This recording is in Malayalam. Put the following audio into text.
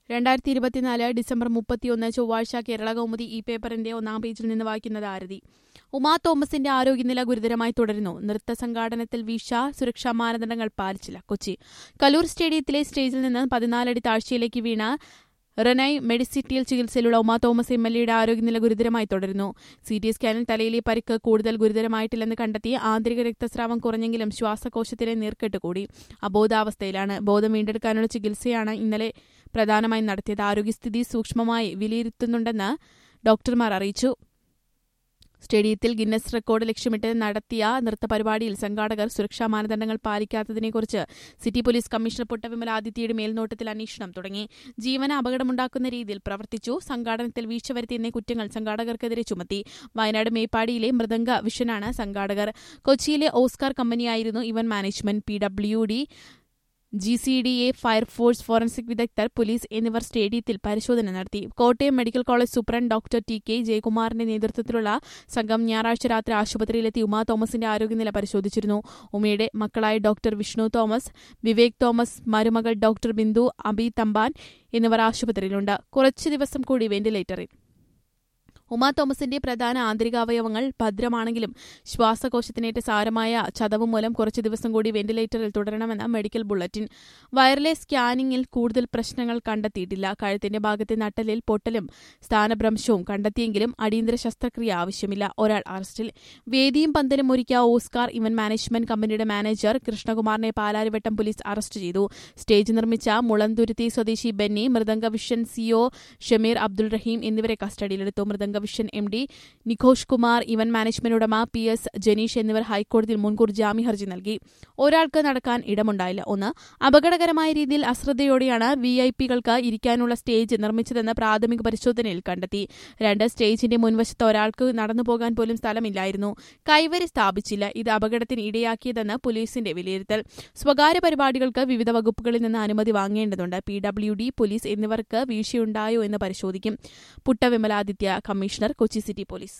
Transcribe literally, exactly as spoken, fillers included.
രണ്ടായിരത്തി ഇരുപത്തിനാല് ഡിസംബർ മുപ്പത്തിയൊന്ന് ചൊവ്വാഴ്ച കേരള കൗമുദി ഈ പേപ്പറിന്റെ ഒന്നാം പേജിൽ നിന്ന് വായിക്കുന്നത് ആരതി. ഉമാ തോമസിന്റെ ആരോഗ്യനില ഗുരുതരമായി തുടരുന്നു. നൃത്ത സംഘാടനത്തിൽ വീഴ്ച, സുരക്ഷാ മാനദണ്ഡങ്ങൾ പാലിച്ചില്ല. കൊച്ചി കലൂർ സ്റ്റേഡിയത്തിലെ സ്റ്റേജിൽ നിന്ന് പതിനാലടി താഴ്ചയിലേക്ക് വീണ റെനൈ മെഡിസിറ്റിയിൽ ചികിത്സയിലുള്ള ഉമാ തോമസ് എം എൽ എയുടെ ആരോഗ്യനില ഗുരുതരമായി തുടരുന്നു. സി ടി സ്കാനിൽ തലയിലെ പരിക്ക് കൂടുതൽ ഗുരുതരമായിട്ടില്ലെന്ന് കണ്ടെത്തി. ആന്തരിക രക്തസ്രാവം കുറഞ്ഞെങ്കിലും ശ്വാസകോശത്തിലെ നീർക്കെട്ട് കൂടി. അബോധാവസ്ഥയിലാണ്. ബോധം വീണ്ടെടുക്കാനുള്ള ചികിത്സയാണ് ഇന്നലെ പ്രധാനമായും നടത്തിയത്. ആരോഗ്യസ്ഥിതി സൂക്ഷ്മമായി വിലയിരുത്തുന്നുണ്ടെന്ന് ഡോക്ടർമാർ അറിയിച്ചു. സ്റ്റേഡിയത്തിൽ ഗിന്നസ് റെക്കോർഡ് ലക്ഷ്യമിട്ട് നടത്തിയ നൃത്തപരിപാടിയിൽ സംഘാടകർ സുരക്ഷാ മാനദണ്ഡങ്ങൾ പാലിക്കാത്തതിനെക്കുറിച്ച് സിറ്റി പോലീസ് കമ്മീഷണർ പുട്ടവിമലാദിത്യയുടെ മേൽനോട്ടത്തിൽ അന്വേഷണം തുടങ്ങി. ജീവന് അപകടമുണ്ടാക്കുന്ന രീതിയിൽ പ്രവർത്തിച്ചു, സംഘാടനത്തിൽ വീഴ്ച വരുത്തിയെന്ന കുറ്റങ്ങൾ സംഘാടകർക്കെതിരെ ചുമത്തി. വയനാട് മേപ്പാടിയിലെ മൃദംഗ വിഷനാണ് സംഘാടകർ. കൊച്ചിയിലെ ഓസ്കാർ കമ്പനിയായിരുന്നു event management. P W D, G C D A, fire force, forensic വിദഗ്ധർ, പോലീസ് എന്നിവർ സ്റ്റേഡിയത്തിൽ പരിശോധന നടത്തി. Kottayam medical college superintendent doctor T K ജയകുമാറിന്റെ നേതൃത്വത്തിലുള്ള സംഘം ഞായറാഴ്ച രാത്രി ആശുപത്രിയിലെത്തി ഉമാ തോമസിന്റെ ആരോഗ്യനില പരിശോധിച്ചിരുന്നു. ഉമയുടെ മക്കളായ doctor Vishnu Thomas, Vivek Thomas, മരുമകൾ ഡോക്ടർ ബിന്ദു, അബി തമ്പാൻ എന്നിവർ ആശുപത്രിയിലുണ്ട്. കുറച്ചു ദിവസം കൂടി വെന്റിലേറ്ററിൽ. ഉമാ തോമസിന്റെ പ്രധാന ആന്തരികാവയവങ്ങൾ ഭദ്രമാണെങ്കിലും ശ്വാസകോശത്തിനേറ്റ സാരമായ ചതവ് മൂലം കുറച്ചു ദിവസം കൂടി വെന്റിലേറ്ററിൽ തുടരണമെന്ന് മെഡിക്കൽ ബുള്ളറ്റിൻ. വയറിലെ സ്കാനിംഗിൽ കൂടുതൽ പ്രശ്നങ്ങൾ കണ്ടെത്തിയിട്ടില്ല. കഴുത്തിന്റെ ഭാഗത്തെ നട്ടലിൽ പൊട്ടലും സ്ഥാനഭ്രംശവും കണ്ടെത്തിയെങ്കിലും അടിയന്തര ശസ്ത്രക്രിയ ആവശ്യമില്ല. ഒരാൾ അറസ്റ്റിൽ. വേദിയും പന്തലും ഒരുക്കിയ ഓസ്കാർ ഇവന്റ് മാനേജ്മെന്റ് കമ്പനിയുടെ മാനേജർ കൃഷ്ണകുമാറിനെ പാലാരിവട്ടം പോലീസ് അറസ്റ്റ് ചെയ്തു. സ്റ്റേജ് നിർമ്മിച്ച മുളന്തുരുത്തി സ്വദേശി ബെന്നി, മൃദംഗ വിഷൻ സിഒ ഷമീർ അബ്ദുൾ റഹീം എന്നിവരെ കസ്റ്റഡിയിലെടുത്തു. Mridanga vision M D Nighosh Kumar, event management ഉടമ പി എസ് ജനീഷ് എന്നിവർ ഹൈക്കോടതിയിൽ മുൻകൂർ ജാമ്യ ഹർജി നൽകി. ഒരാൾക്ക് നടക്കാൻ ഇടമുണ്ടായില്ല. ഒന്ന്, അപകടകരമായ രീതിയിൽ അശ്രദ്ധയോടെയാണ് വി ഐ പികൾക്ക് ഇരിക്കാനുള്ള സ്റ്റേജ് നിർമ്മിച്ചതെന്ന് പ്രാഥമിക പരിശോധനയിൽ കണ്ടെത്തി. രണ്ട്, സ്റ്റേജിന്റെ മുൻവശത്ത് ഒരാൾക്ക് നടന്നുപോകാൻ പോലും സ്ഥലമില്ലായിരുന്നു. കൈവരി സ്ഥാപിച്ചില്ല. ഇത് അപകടത്തിന് ഇടയാക്കിയതെന്ന് പോലീസിന്റെ വിലയിരുത്തൽ. സ്വകാര്യ പരിപാടികൾക്ക് വിവിധ വകുപ്പുകളിൽ നിന്ന് അനുമതി വാങ്ങേണ്ടതുണ്ട്. പി ഡബ്ല്യു ഡി, പോലീസ് എന്നിവർക്ക് വീഴ്ചയുണ്ടായോ എന്ന് പരിശോധിക്കും. Puttavimaladitya, commissioner, Kochi city police.